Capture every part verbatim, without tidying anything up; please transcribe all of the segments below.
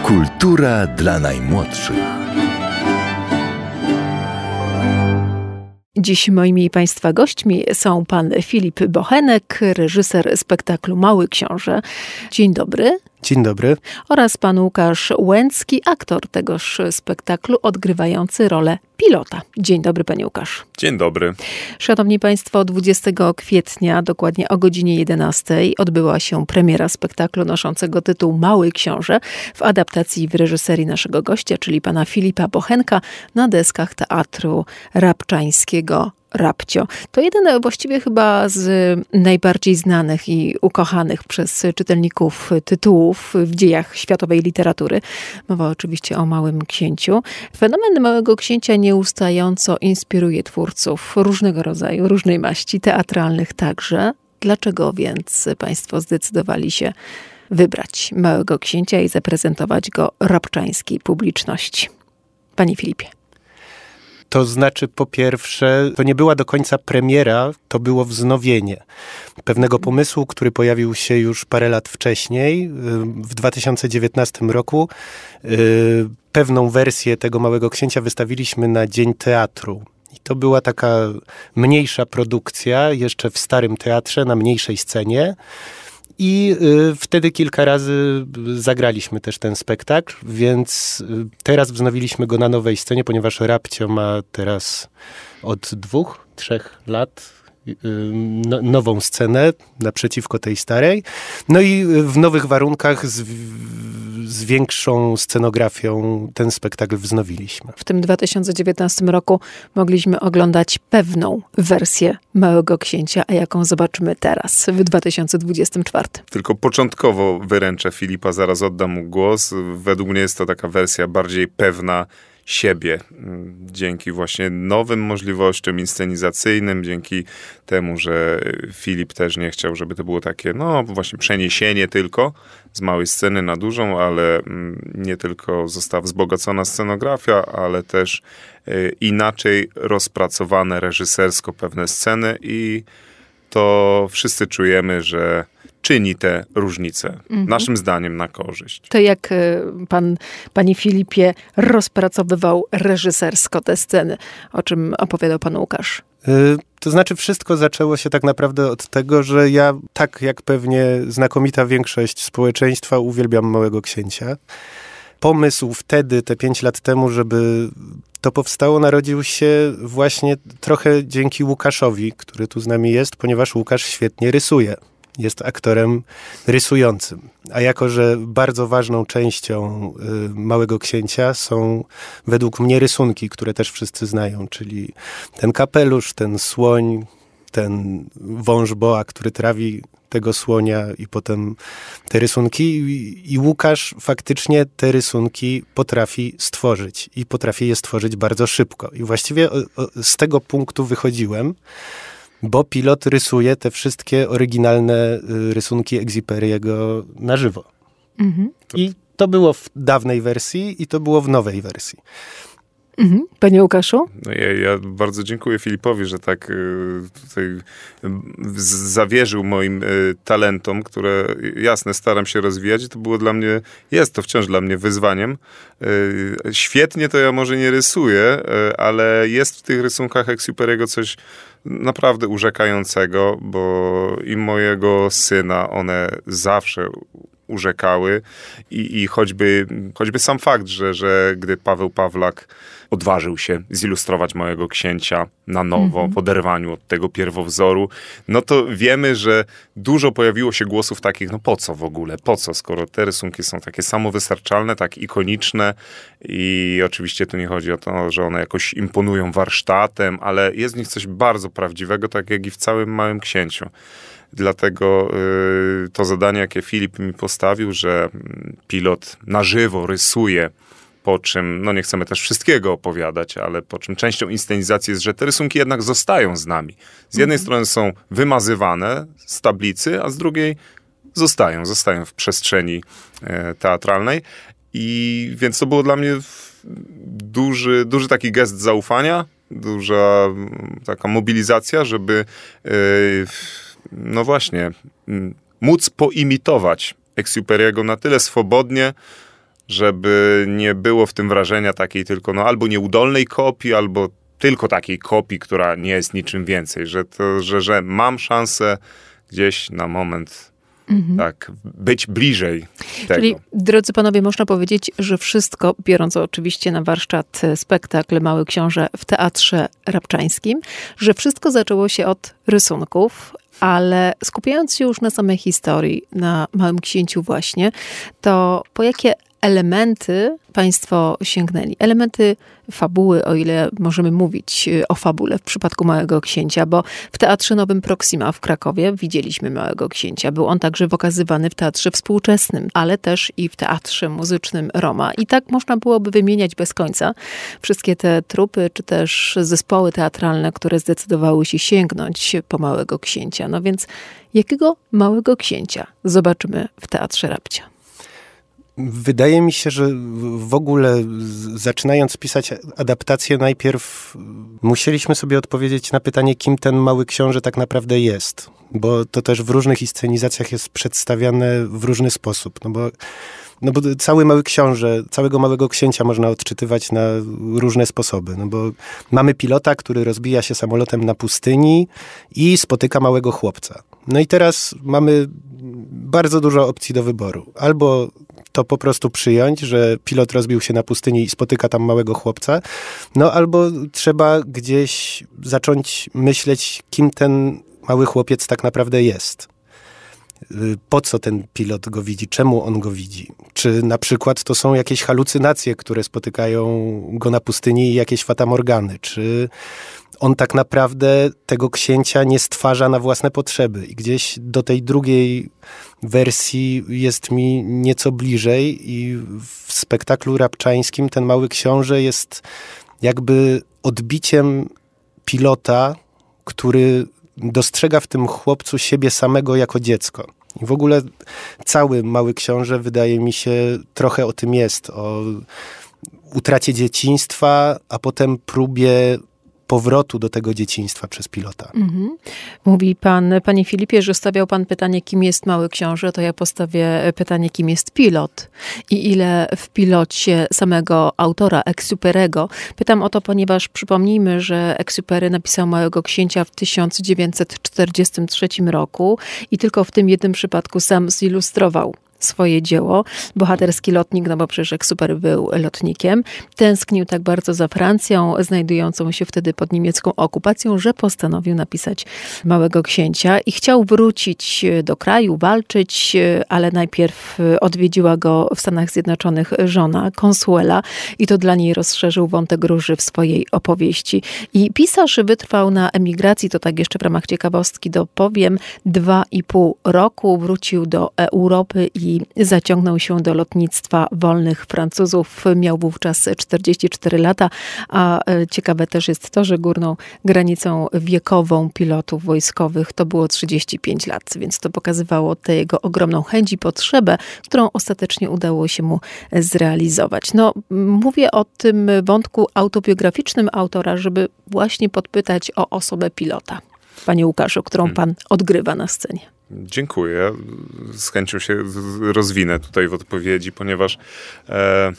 Kultura dla najmłodszych. Dziś moimi i Państwa gośćmi są pan Filip Bochenek, reżyser spektaklu Mały Książę. Dzień dobry. Dzień dobry. Oraz pan Łukasz Łęcki, aktor tegoż spektaklu, odgrywający rolę pilota. Dzień dobry, panie Łukasz. Dzień dobry. Szanowni Państwo, dwudziestego kwietnia, dokładnie o godzinie jedenastej, odbyła się premiera spektaklu noszącego tytuł Mały Książę w adaptacji w reżyserii naszego gościa, czyli pana Filipa Bochenka, na deskach Teatru Rabczańskiego Rabcio. To jeden właściwie chyba z najbardziej znanych i ukochanych przez czytelników tytułów w dziejach światowej literatury. Mowa oczywiście o Małym Księciu. Fenomen Małego Księcia nieustająco inspiruje twórców różnego rodzaju, różnej maści, teatralnych także. Dlaczego więc Państwo zdecydowali się wybrać Małego Księcia i zaprezentować go rabczańskiej publiczności? Panie Filipie. To znaczy, po pierwsze, to nie była do końca premiera, to było wznowienie pewnego pomysłu, który pojawił się już parę lat wcześniej, w dwa tysiące dziewiętnastym roku. Pewną wersję tego Małego Księcia wystawiliśmy na Dzień Teatru. I to była taka mniejsza produkcja, jeszcze w Starym Teatrze, na mniejszej scenie. I y, wtedy kilka razy zagraliśmy też ten spektakl, więc y, teraz wznowiliśmy go na nowej scenie, ponieważ Rabcio ma teraz od dwóch, trzech lat y, no, nową scenę naprzeciwko tej starej. No i w nowych warunkach z, z większą scenografią ten spektakl wznowiliśmy. W tym dwa tysiące dziewiętnastym roku mogliśmy oglądać pewną wersję Małego Księcia, a jaką zobaczymy teraz, w dwa tysiące dwudziestym czwartym. Tylko początkowo wyręczę Filipa, zaraz oddam mu głos. Według mnie jest to taka wersja bardziej pewna siebie. Dzięki właśnie nowym możliwościom inscenizacyjnym, dzięki temu, że Filip też nie chciał, żeby to było takie, no właśnie przeniesienie tylko z małej sceny na dużą, ale nie tylko została wzbogacona scenografia, ale też inaczej rozpracowane reżysersko pewne sceny i to wszyscy czujemy, że czyni te różnice, mhm. naszym zdaniem, na korzyść. To jak pan, panie Filipie, rozpracowywał reżysersko te sceny, o czym opowiadał pan Łukasz? Yy, to znaczy wszystko zaczęło się tak naprawdę od tego, że ja, tak jak pewnie znakomita większość społeczeństwa, uwielbiam Małego Księcia. Pomysł wtedy, te pięć lat temu, żeby to powstało, narodził się właśnie trochę dzięki Łukaszowi, który tu z nami jest, ponieważ Łukasz świetnie rysuje. Jest aktorem rysującym. A jako że bardzo ważną częścią y, Małego Księcia są według mnie rysunki, które też wszyscy znają, czyli ten kapelusz, ten słoń, ten wąż boa, który trawi tego słonia i potem te rysunki. I, i Łukasz faktycznie te rysunki potrafi stworzyć i potrafi je stworzyć bardzo szybko. I właściwie o, o, z tego punktu wychodziłem, bo pilot rysuje te wszystkie oryginalne rysunki Exupéry'ego na żywo. Mhm. I to było w dawnej wersji i to było w nowej wersji. Mhm. Panie Łukaszu? No ja, ja bardzo dziękuję Filipowi, że tak y, tutaj y, zawierzył moim y, talentom, które jasne staram się rozwijać i to było dla mnie, jest to wciąż dla mnie wyzwaniem. Y, świetnie to ja może nie rysuję, y, ale jest w tych rysunkach Exupéry'ego coś naprawdę urzekającego, bo i mojego syna one zawsze urzekały i, i choćby, choćby sam fakt, że, że gdy Paweł Pawlak odważył się zilustrować Małego Księcia na nowo, mm-hmm. w oderwaniu od tego pierwowzoru, no to wiemy, że dużo pojawiło się głosów takich, no po co w ogóle, po co, skoro te rysunki są takie samowystarczalne, tak ikoniczne i oczywiście tu nie chodzi o to, że one jakoś imponują warsztatem, ale jest w nich coś bardzo prawdziwego, tak jak i w całym Małym Księciu. Dlatego y, to zadanie, jakie Filip mi postawił, że pilot na żywo rysuje, po czym, no nie chcemy też wszystkiego opowiadać, ale po czym częścią inscenizacji jest, że te rysunki jednak zostają z nami. Z jednej mhm. strony są wymazywane z tablicy, a z drugiej zostają, zostają w przestrzeni e, teatralnej. I więc to było dla mnie duży, duży taki gest zaufania, duża taka mobilizacja, żeby e, no właśnie móc poimitować Exupéry'ego na tyle swobodnie, żeby nie było w tym wrażenia takiej tylko no albo nieudolnej kopii, albo tylko takiej kopii, która nie jest niczym więcej, że, to, że, że mam szansę gdzieś na moment mhm. tak być bliżej tego. Czyli, drodzy panowie, można powiedzieć, że wszystko, biorąc oczywiście na warsztat spektakl Mały Książę w Teatrze Rabczańskim, że wszystko zaczęło się od rysunków, ale skupiając się już na samej historii, na Małym Księciu właśnie, to po jakie elementy państwo sięgnęli? Elementy fabuły, o ile możemy mówić o fabule w przypadku Małego Księcia, bo w Teatrze Nowym Proxima w Krakowie widzieliśmy Małego Księcia. Był on także pokazywany w Teatrze Współczesnym, ale też i w Teatrze Muzycznym Roma. I tak można byłoby wymieniać bez końca wszystkie te trupy, czy też zespoły teatralne, które zdecydowały się sięgnąć po Małego Księcia. No więc jakiego Małego Księcia zobaczymy w Teatrze Rabcia? Wydaje mi się, że w ogóle zaczynając pisać adaptację, najpierw musieliśmy sobie odpowiedzieć na pytanie, kim ten Mały Książę tak naprawdę jest. Bo to też w różnych inscenizacjach jest przedstawiane w różny sposób. No bo, no bo cały Mały Książę, całego Małego Księcia można odczytywać na różne sposoby. No bo mamy pilota, który rozbija się samolotem na pustyni i spotyka małego chłopca. No i teraz mamy bardzo dużo opcji do wyboru. Albo to po prostu przyjąć, że pilot rozbił się na pustyni i spotyka tam małego chłopca, no albo trzeba gdzieś zacząć myśleć, kim ten mały chłopiec tak naprawdę jest. Po co ten pilot go widzi? Czemu on go widzi? Czy na przykład to są jakieś halucynacje, które spotykają go na pustyni i jakieś fatamorgany? Czy on tak naprawdę tego księcia nie stwarza na własne potrzeby? I gdzieś do tej drugiej wersji jest mi nieco bliżej i w spektaklu rabczańskim ten Mały Książę jest jakby odbiciem pilota, który dostrzega w tym chłopcu siebie samego jako dziecko. I w ogóle cały Mały Książę, wydaje mi się, trochę o tym jest. O utracie dzieciństwa, a potem próbie powrotu do tego dzieciństwa przez pilota. Mhm. Mówi pan, panie Filipie, że stawiał pan pytanie, kim jest Mały Książę, to ja postawię pytanie, kim jest pilot i ile w pilocie samego autora Exupéry'ego. Pytam o to, ponieważ przypomnijmy, że Exupéry napisał Małego Księcia w tysiąc dziewięćset czterdziestym trzecim roku i tylko w tym jednym przypadku sam zilustrował swoje dzieło. Bohaterski lotnik, no bo przecież Exupéry był lotnikiem, tęsknił tak bardzo za Francją, znajdującą się wtedy pod niemiecką okupacją, że postanowił napisać Małego Księcia i chciał wrócić do kraju, walczyć, ale najpierw odwiedziła go w Stanach Zjednoczonych żona, Consuela, i to dla niej rozszerzył wątek róży w swojej opowieści. I pisarz wytrwał na emigracji, to tak jeszcze w ramach ciekawostki dopowiem, dwa i pół roku, wrócił do Europy i i zaciągnął się do lotnictwa wolnych Francuzów. Miał wówczas czterdzieści cztery lata, a ciekawe też jest to, że górną granicą wiekową pilotów wojskowych to było trzydzieści pięć lat, więc to pokazywało tę jego ogromną chęć i potrzebę, którą ostatecznie udało się mu zrealizować. No, mówię o tym wątku autobiograficznym autora, żeby właśnie podpytać o osobę pilota. Panie Łukaszu, którą pan odgrywa na scenie. Dziękuję. Z chęcią się rozwinę tutaj w odpowiedzi, ponieważ e,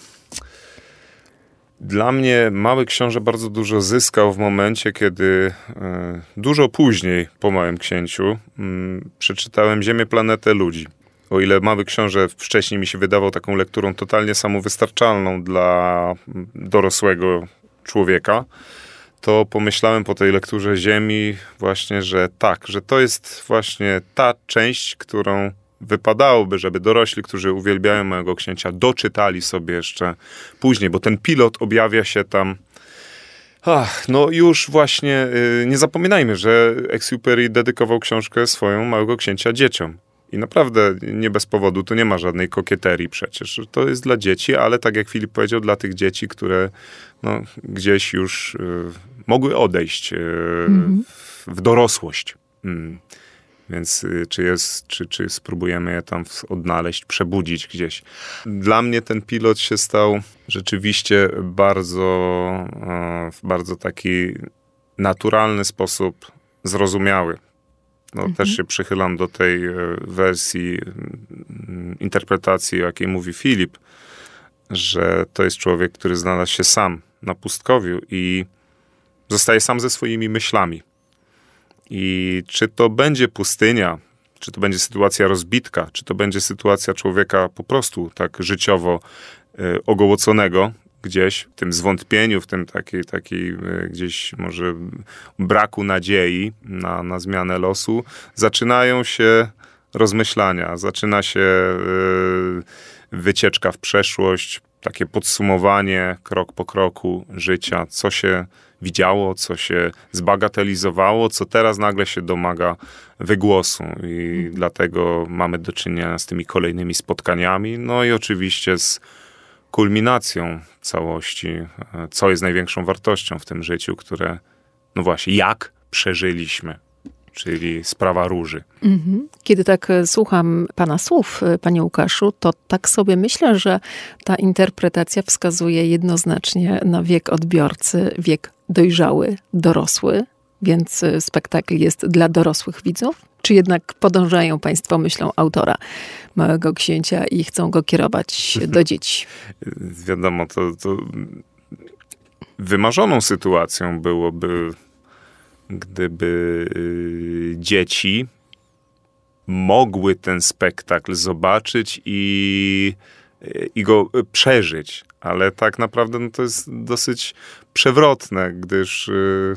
dla mnie Mały Książę bardzo dużo zyskał w momencie, kiedy e, dużo później po Małym Księciu m, przeczytałem Ziemię, planetę ludzi. O ile Mały Książę wcześniej mi się wydawał taką lekturą totalnie samowystarczalną dla dorosłego człowieka, to pomyślałem po tej lekturze Ziemi właśnie, że tak, że to jest właśnie ta część, którą wypadałoby, żeby dorośli, którzy uwielbiają Małego Księcia, doczytali sobie jeszcze później, bo ten pilot objawia się tam. Ach, no już właśnie yy, nie zapominajmy, że Exupéry dedykował książkę swoją Małego Księcia dzieciom. I naprawdę nie bez powodu, tu nie ma żadnej kokieterii przecież. To jest dla dzieci, ale tak jak Filip powiedział, dla tych dzieci, które no, gdzieś już y, mogły odejść y, mm-hmm. w, w dorosłość. Mm. Więc y, czy, jest, czy, czy spróbujemy je tam odnaleźć, przebudzić gdzieś. Dla mnie ten pilot się stał rzeczywiście bardzo, y, w bardzo taki naturalny sposób zrozumiały. No, mhm. Też się przychylam do tej wersji interpretacji, o jakiej mówi Filip, że to jest człowiek, który znalazł się sam na pustkowiu i zostaje sam ze swoimi myślami. I czy to będzie pustynia, czy to będzie sytuacja rozbitka, czy to będzie sytuacja człowieka po prostu tak życiowo y, ogołoconego gdzieś, w tym zwątpieniu, w tym takiej, takiej y, gdzieś może braku nadziei na, na zmianę losu, zaczynają się rozmyślania, zaczyna się y, wycieczka w przeszłość, takie podsumowanie krok po kroku życia, co się widziało, co się zbagatelizowało, co teraz nagle się domaga wygłosu i mhm. dlatego mamy do czynienia z tymi kolejnymi spotkaniami, no i oczywiście z kulminacją całości, co jest największą wartością w tym życiu, które, no właśnie, jak przeżyliśmy, czyli sprawa róży. Mhm. Kiedy tak słucham pana słów, panie Łukaszu, to tak sobie myślę, że ta interpretacja wskazuje jednoznacznie na wiek odbiorcy, wiek dojrzały, dorosły, więc spektakl jest dla dorosłych widzów? Czy jednak podążają państwo myślą autora Małego Księcia i chcą go kierować do dzieci? Wiadomo, to, to wymarzoną sytuacją byłoby, gdyby y, dzieci mogły ten spektakl zobaczyć i, i go przeżyć. Ale tak naprawdę no, to jest dosyć przewrotne, gdyż y,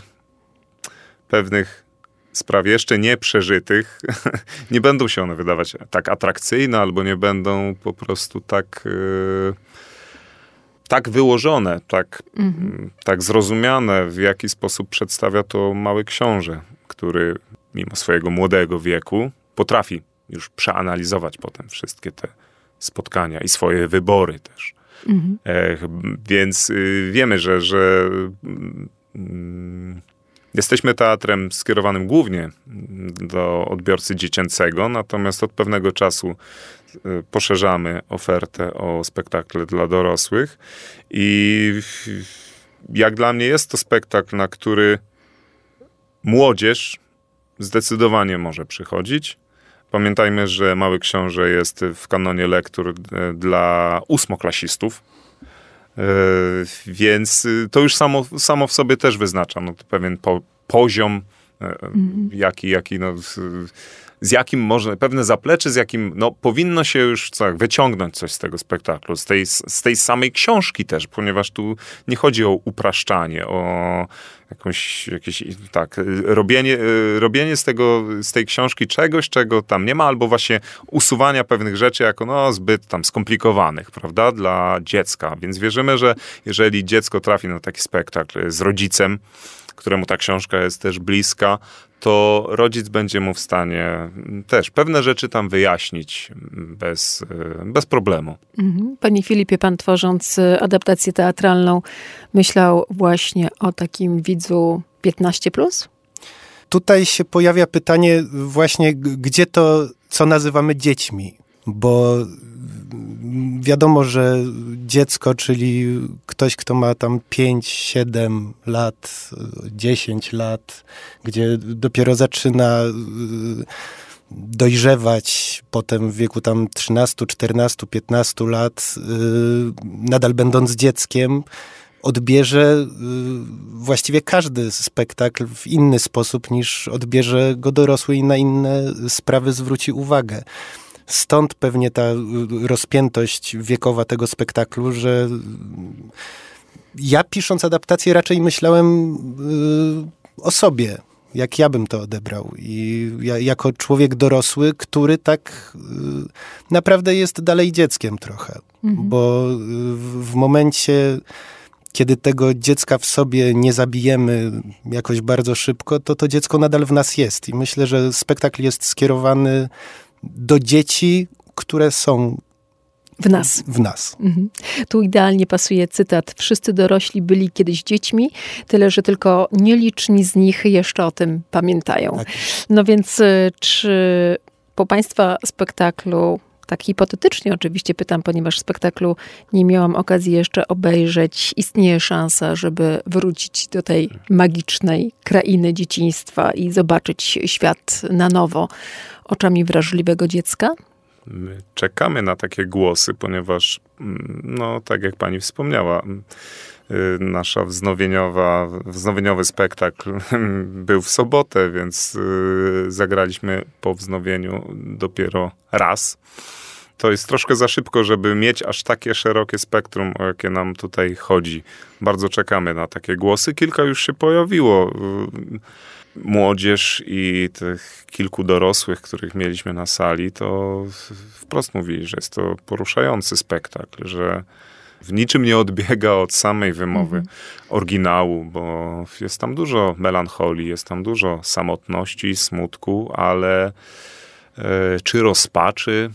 pewnych spraw jeszcze nie przeżytych nie będą się one wydawać tak atrakcyjne, albo nie będą po prostu tak... Y, tak wyłożone, tak, mhm. tak zrozumiane, w jaki sposób przedstawia to Mały Książę, który mimo swojego młodego wieku potrafi już przeanalizować potem wszystkie te spotkania i swoje wybory też. Mhm. E, więc y, wiemy, że, że y, jesteśmy teatrem skierowanym głównie do odbiorcy dziecięcego, natomiast od pewnego czasu poszerzamy ofertę o spektakle dla dorosłych i jak dla mnie jest to spektakl, na który młodzież zdecydowanie może przychodzić. Pamiętajmy, że Mały Książę jest w kanonie lektur dla ósmoklasistów, więc to już samo, samo w sobie też wyznacza no, to pewien po, poziom, mm. jaki, jaki no, z jakim może, pewne zaplecze, z jakim no, powinno się już co, wyciągnąć coś z tego spektaklu, z tej, z tej samej książki też, ponieważ tu nie chodzi o upraszczanie, o jakąś, jakieś, tak, robienie, robienie z tego, z tej książki czegoś, czego tam nie ma, albo właśnie usuwania pewnych rzeczy jako no, zbyt tam skomplikowanych, prawda, dla dziecka. Więc wierzymy, że jeżeli dziecko trafi na taki spektakl z rodzicem, któremu ta książka jest też bliska, to rodzic będzie mu w stanie też pewne rzeczy tam wyjaśnić bez, bez problemu. Mhm. Panie Filipie, pan tworząc adaptację teatralną myślał właśnie o takim widzu piętnaście plus? Tutaj się pojawia pytanie właśnie, gdzie to, co nazywamy dziećmi, bo wiadomo, że dziecko, czyli ktoś, kto ma tam pięć, siedem lat, dziesięć lat, gdzie dopiero zaczyna dojrzewać, potem w wieku tam trzynastu, czternastu, piętnastu lat, nadal będąc dzieckiem, odbierze właściwie każdy spektakl w inny sposób niż odbierze go dorosły i na inne sprawy zwróci uwagę. Stąd pewnie ta rozpiętość wiekowa tego spektaklu, że ja pisząc adaptację raczej myślałem o sobie, jak ja bym to odebrał. I ja, jako człowiek dorosły, który tak naprawdę jest dalej dzieckiem trochę. Mhm. Bo w, w momencie, kiedy tego dziecka w sobie nie zabijemy jakoś bardzo szybko, to to dziecko nadal w nas jest. I myślę, że spektakl jest skierowany do dzieci, które są w nas. W nas. Mhm. Tu idealnie pasuje cytat. Wszyscy dorośli byli kiedyś dziećmi, tyle że tylko nieliczni z nich jeszcze o tym pamiętają. Tak. No więc czy po państwa spektaklu, tak hipotetycznie oczywiście pytam, ponieważ spektaklu nie miałam okazji jeszcze obejrzeć, istnieje szansa, żeby wrócić do tej magicznej krainy dzieciństwa i zobaczyć świat na nowo oczami wrażliwego dziecka? My czekamy na takie głosy, ponieważ, no tak jak pani wspomniała, nasza wznowieniowa, wznowieniowy spektakl był w sobotę, więc zagraliśmy po wznowieniu dopiero raz. To jest troszkę za szybko, żeby mieć aż takie szerokie spektrum, o jakie nam tutaj chodzi. Bardzo czekamy na takie głosy. Kilka już się pojawiło. Młodzież i tych kilku dorosłych, których mieliśmy na sali, to wprost mówili, że jest to poruszający spektakl, że w niczym nie odbiega od samej wymowy mhm. oryginału, bo jest tam dużo melancholii, jest tam dużo samotności, smutku, ale e, czy rozpaczy?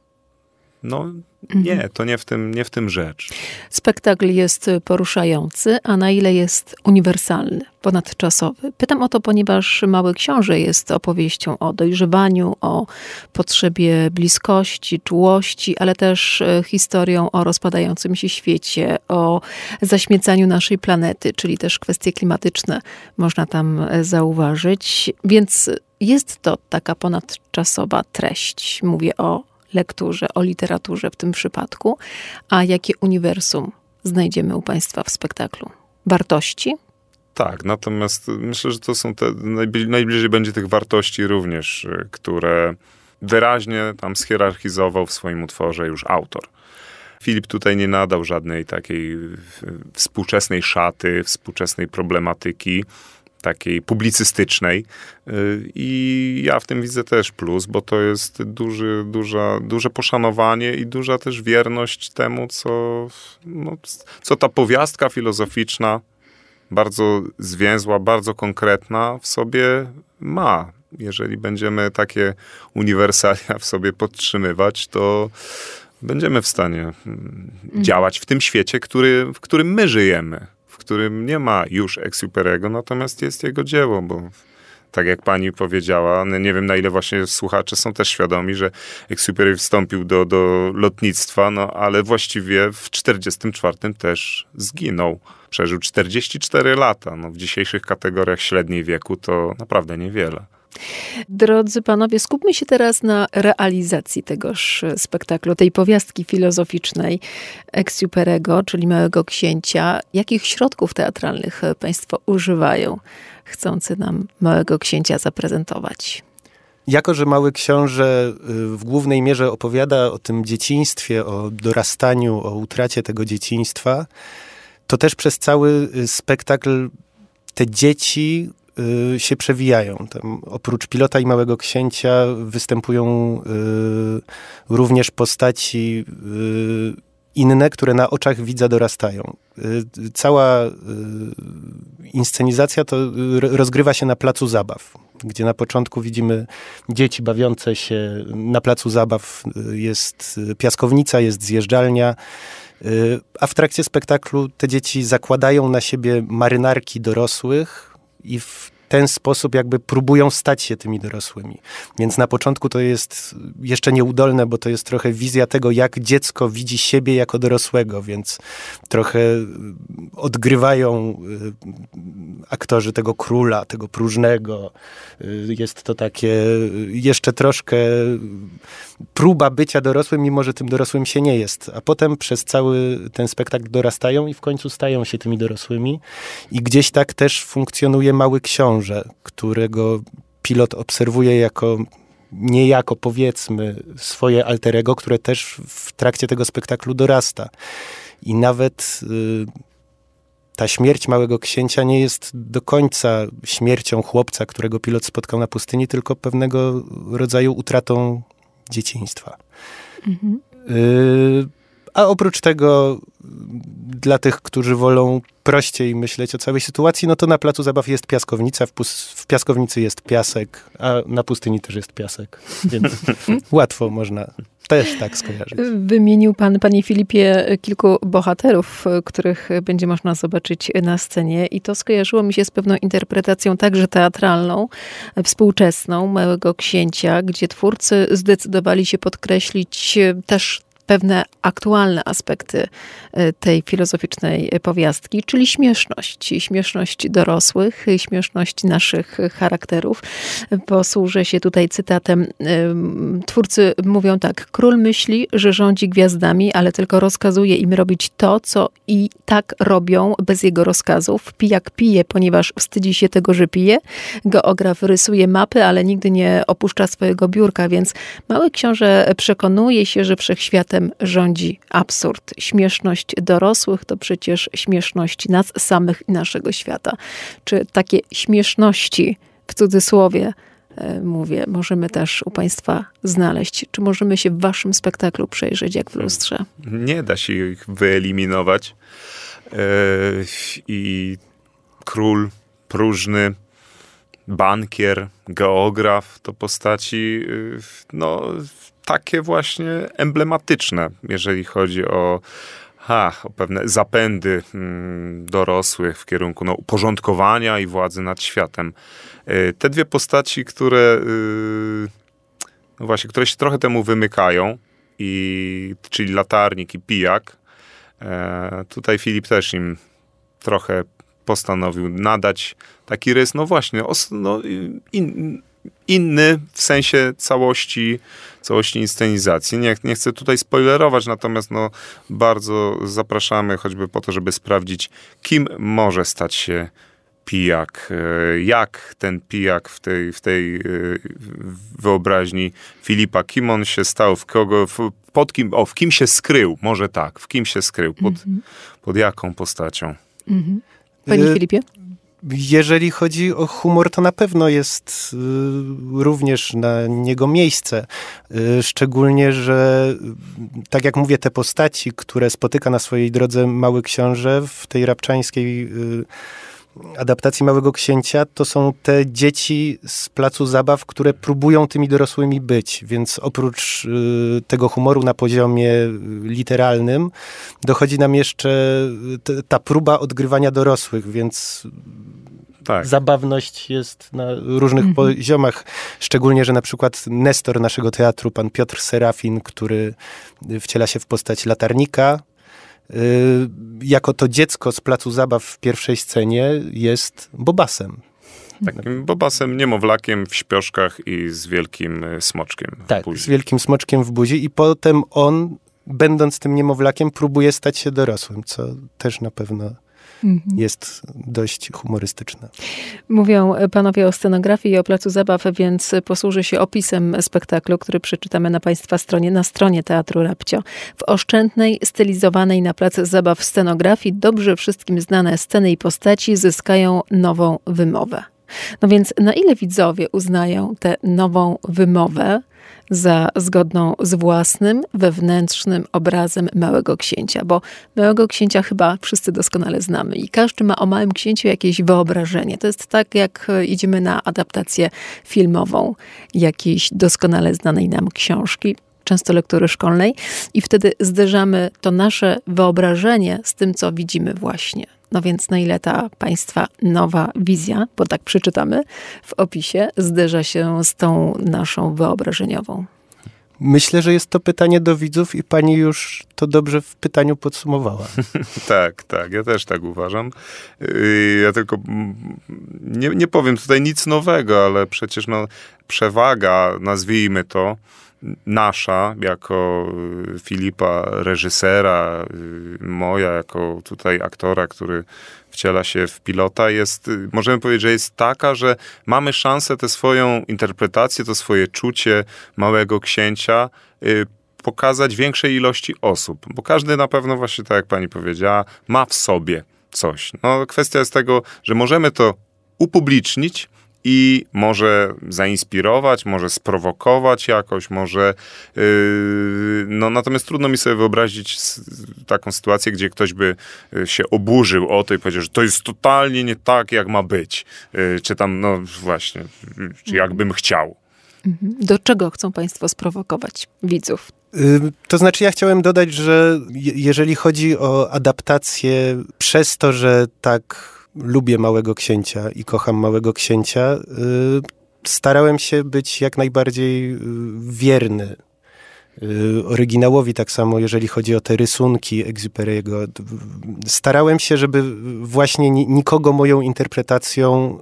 No nie, to nie w tym, nie w tym rzecz. Spektakl jest poruszający, a na ile jest uniwersalny, ponadczasowy? Pytam o to, ponieważ Mały Książę jest opowieścią o dojrzewaniu, o potrzebie bliskości, czułości, ale też historią o rozpadającym się świecie, o zaśmiecaniu naszej planety, czyli też kwestie klimatyczne można tam zauważyć. Więc jest to taka ponadczasowa treść. Mówię o lekturze, o literaturze w tym przypadku. A jakie uniwersum znajdziemy u państwa w spektaklu? Wartości? Tak, natomiast myślę, że to są te, najbliżej, najbliżej będzie tych wartości również, które wyraźnie tam schierarchizował w swoim utworze już autor. Filip tutaj nie nadał żadnej takiej współczesnej szaty, współczesnej problematyki, takiej publicystycznej i ja w tym widzę też plus, bo to jest duży, duża, duże poszanowanie i duża też wierność temu, co, no, co ta powiastka filozoficzna, bardzo zwięzła, bardzo konkretna w sobie ma. Jeżeli będziemy takie uniwersalia w sobie podtrzymywać, to będziemy w stanie działać w tym świecie, który, w którym my żyjemy. W którym nie ma już Exuperego, natomiast jest jego dzieło, bo tak jak pani powiedziała, nie wiem na ile właśnie słuchacze są też świadomi, że Exupery wstąpił do, do lotnictwa, no ale właściwie w czterdziestym czwartym też zginął. Przeżył czterdzieści cztery lata. No, w dzisiejszych kategoriach średniej wieku to naprawdę niewiele. Drodzy panowie, skupmy się teraz na realizacji tegoż spektaklu, tej powiastki filozoficznej Exuperego, czyli Małego Księcia. Jakich środków teatralnych państwo używają, chcący nam Małego Księcia zaprezentować? Jako że Mały Książę w głównej mierze opowiada o tym dzieciństwie, o dorastaniu, o utracie tego dzieciństwa, to też przez cały spektakl te dzieci się przewijają. Tam oprócz Pilota i Małego Księcia występują y, również postaci y, inne, które na oczach widza dorastają. Y, cała y, inscenizacja to rozgrywa się na placu zabaw, gdzie na początku widzimy dzieci bawiące się na placu zabaw. Jest piaskownica, jest zjeżdżalnia, y, a w trakcie spektaklu te dzieci zakładają na siebie marynarki dorosłych i w ten sposób jakby próbują stać się tymi dorosłymi. Więc na początku to jest jeszcze nieudolne, bo to jest trochę wizja tego, jak dziecko widzi siebie jako dorosłego, więc trochę odgrywają aktorzy tego króla, tego próżnego. Jest to takie jeszcze troszkę próba bycia dorosłym, mimo że tym dorosłym się nie jest. A potem przez cały ten spektakl dorastają i w końcu stają się tymi dorosłymi. I gdzieś tak też funkcjonuje Mały Książę, którego Pilot obserwuje jako niejako, powiedzmy, swoje alter ego, które też w trakcie tego spektaklu dorasta. I nawet y, ta śmierć Małego Księcia nie jest do końca śmiercią chłopca, którego Pilot spotkał na pustyni, tylko pewnego rodzaju utratą dzieciństwa. Mhm. Y, a oprócz tego dla tych, którzy wolą prościej myśleć o całej sytuacji, no to na placu zabaw jest piaskownica, w, pus- w piaskownicy jest piasek, a na pustyni też jest piasek, więc łatwo można też tak skojarzyć. Wymienił pan, panie Filipie, kilku bohaterów, których będzie można zobaczyć na scenie i to skojarzyło mi się z pewną interpretacją także teatralną, współczesną Małego Księcia, gdzie twórcy zdecydowali się podkreślić też pewne aktualne aspekty tej filozoficznej powiastki, czyli śmieszność. Śmieszność dorosłych, śmieszność naszych charakterów. Posłużę się tutaj cytatem. Twórcy mówią tak: król myśli, że rządzi gwiazdami, ale tylko rozkazuje im robić to, co i tak robią bez jego rozkazów. Pijak pije, ponieważ wstydzi się tego, że pije. Geograf rysuje mapy, ale nigdy nie opuszcza swojego biurka, więc Mały Książę przekonuje się, że wszechświatem rządzi absurd. Śmieszność dorosłych to przecież śmieszność nas samych i naszego świata. Czy takie śmieszności, w cudzysłowie mówię, możemy też u państwa znaleźć? Czy możemy się w waszym spektaklu przejrzeć jak w lustrze? Nie da się ich wyeliminować. Yy, I król, próżny, bankier, geograf to postaci no, takie właśnie emblematyczne, jeżeli chodzi o, ha, o pewne zapędy mm, dorosłych w kierunku no, uporządkowania i władzy nad światem. Yy, te dwie postaci, które yy, no właśnie, które się trochę temu wymykają, i, czyli latarnik i pijak, yy, tutaj Filip też im trochę postanowił nadać taki rys, no właśnie, os, no, in, inny w sensie całości, całości inscenizacji. Nie, nie chcę tutaj spoilerować, natomiast no, bardzo zapraszamy choćby po to, żeby sprawdzić, kim może stać się pijak, jak ten pijak w tej, w tej wyobraźni Filipa, kim on się stał, w kogo, w, pod kim, o, w kim się skrył, może tak, w kim się skrył, pod, mm-hmm. pod jaką postacią. Mm-hmm. Panie Filipie? Jeżeli chodzi o humor, to na pewno jest y, również na niego miejsce. Y, szczególnie, że tak jak mówię, te postaci, które spotyka na swojej drodze Mały Książę w tej rabczańskiej y, adaptacji Małego Księcia, to są te dzieci z placu zabaw, które próbują tymi dorosłymi być. Więc oprócz y, tego humoru na poziomie literalnym dochodzi nam jeszcze t, ta próba odgrywania dorosłych, więc tak. Zabawność jest na różnych mhm. poziomach. Szczególnie, że na przykład nestor naszego teatru, pan Piotr Serafin, który wciela się w postać latarnika, jako to dziecko z placu zabaw w pierwszej scenie jest Bobasem. Takim Bobasem, niemowlakiem w śpioszkach i z wielkim smoczkiem w tak, buzi. z wielkim smoczkiem w buzi i potem on, będąc tym niemowlakiem, próbuje stać się dorosłym, co też na pewno mhm. jest dość humorystyczne. Mówią panowie o scenografii i o placu zabaw, więc posłużę się opisem spektaklu, który przeczytamy na państwa stronie, na stronie Teatru Rabcio. W oszczędnej, stylizowanej na plac zabaw scenografii dobrze wszystkim znane sceny i postaci zyskają nową wymowę. No więc na ile widzowie uznają tę nową wymowę za zgodną z własnym, wewnętrznym obrazem Małego Księcia? Bo Małego Księcia chyba wszyscy doskonale znamy i każdy ma o Małym Księciu jakieś wyobrażenie. To jest tak, jak idziemy na adaptację filmową jakiejś doskonale znanej nam książki, często lektury szkolnej, i wtedy zderzamy to nasze wyobrażenie z tym, co widzimy właśnie. No więc na ile ta państwa nowa wizja, bo tak przeczytamy w opisie, zderza się z tą naszą wyobrażeniową? Myślę, że jest to pytanie do widzów i pani już to dobrze w pytaniu podsumowała. Tak, tak, ja też tak uważam. Ja tylko nie, nie powiem tutaj nic nowego, ale przecież no, przewaga, nazwijmy to, nasza, jako Filipa reżysera, moja jako tutaj aktora, który wciela się w pilota, jest, możemy powiedzieć, że jest taka, że mamy szansę tę swoją interpretację, to swoje czucie Małego Księcia pokazać większej ilości osób. Bo każdy na pewno, właśnie tak jak pani powiedziała, ma w sobie coś. No, kwestia jest tego, że możemy to upublicznić i może zainspirować, może sprowokować jakoś, może... Yy, no natomiast trudno mi sobie wyobrazić taką sytuację, gdzie ktoś by się oburzył o to i powiedział, że to jest totalnie nie tak, jak ma być. Yy, czy tam, no właśnie, czy jakbym chciał. Do czego chcą państwo sprowokować widzów? To znaczy, ja chciałem dodać, że jeżeli chodzi o adaptację, przez to, że tak lubię Małego Księcia i kocham Małego Księcia, starałem się być jak najbardziej wierny oryginałowi, tak samo jeżeli chodzi o te rysunki Exupéry'ego. Starałem się, żeby właśnie nikogo moją interpretacją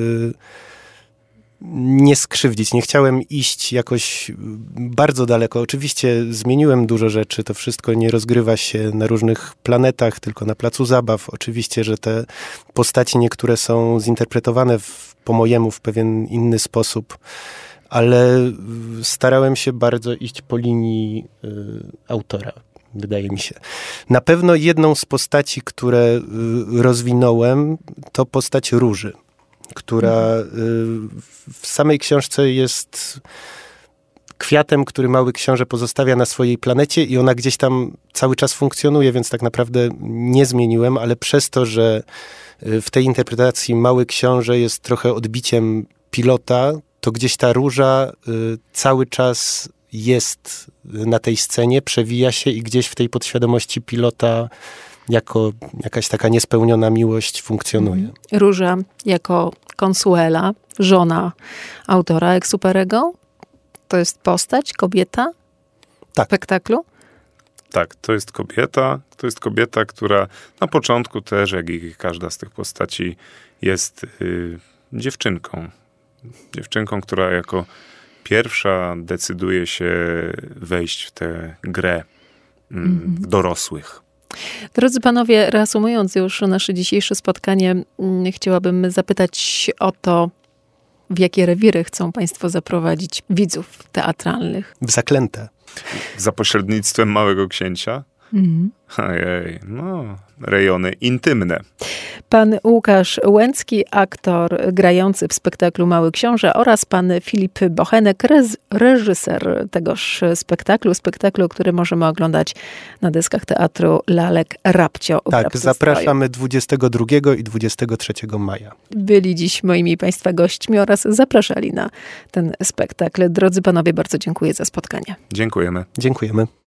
nie skrzywdzić. Nie chciałem iść jakoś bardzo daleko. Oczywiście zmieniłem dużo rzeczy. To wszystko nie rozgrywa się na różnych planetach, tylko na placu zabaw. Oczywiście, że te postaci niektóre są zinterpretowane w, po mojemu w pewien inny sposób, ale starałem się bardzo iść po linii y, autora, wydaje mi się. Na pewno jedną z postaci, które y, rozwinąłem, to postać Róży, która y, w samej książce jest kwiatem, który Mały Książę pozostawia na swojej planecie i ona gdzieś tam cały czas funkcjonuje, więc tak naprawdę nie zmieniłem, ale przez to, że w tej interpretacji Mały Książę jest trochę odbiciem pilota, to gdzieś ta róża y, cały czas jest na tej scenie, przewija się i gdzieś w tej podświadomości pilota jako jakaś taka niespełniona miłość funkcjonuje. Róża jako Consuela, żona autora Exupéry'ego, to jest postać, kobieta tak. w spektaklu? Tak, to jest kobieta. To jest kobieta, która na początku też, jak i każda z tych postaci, jest y, dziewczynką. Dziewczynką, która jako pierwsza decyduje się wejść w tę grę mm, w dorosłych. Drodzy panowie, reasumując już nasze dzisiejsze spotkanie, chciałabym zapytać o to, w jakie rewiry chcą państwo zaprowadzić widzów teatralnych? W Zaklęte. Za pośrednictwem Małego Księcia? Mhm. Ojej, no, rejony intymne. Pan Łukasz Łęcki, aktor grający w spektaklu Mały Książę, oraz pan Filip Bochenek, reżyser tegoż spektaklu, spektaklu, który możemy oglądać na deskach teatru Lalek Rabcio. Tak, zapraszamy dwudziestego drugiego i dwudziestego trzeciego maja. Byli dziś moimi państwa gośćmi oraz zapraszali na ten spektakl. Drodzy panowie, bardzo dziękuję za spotkanie. Dziękujemy. Dziękujemy.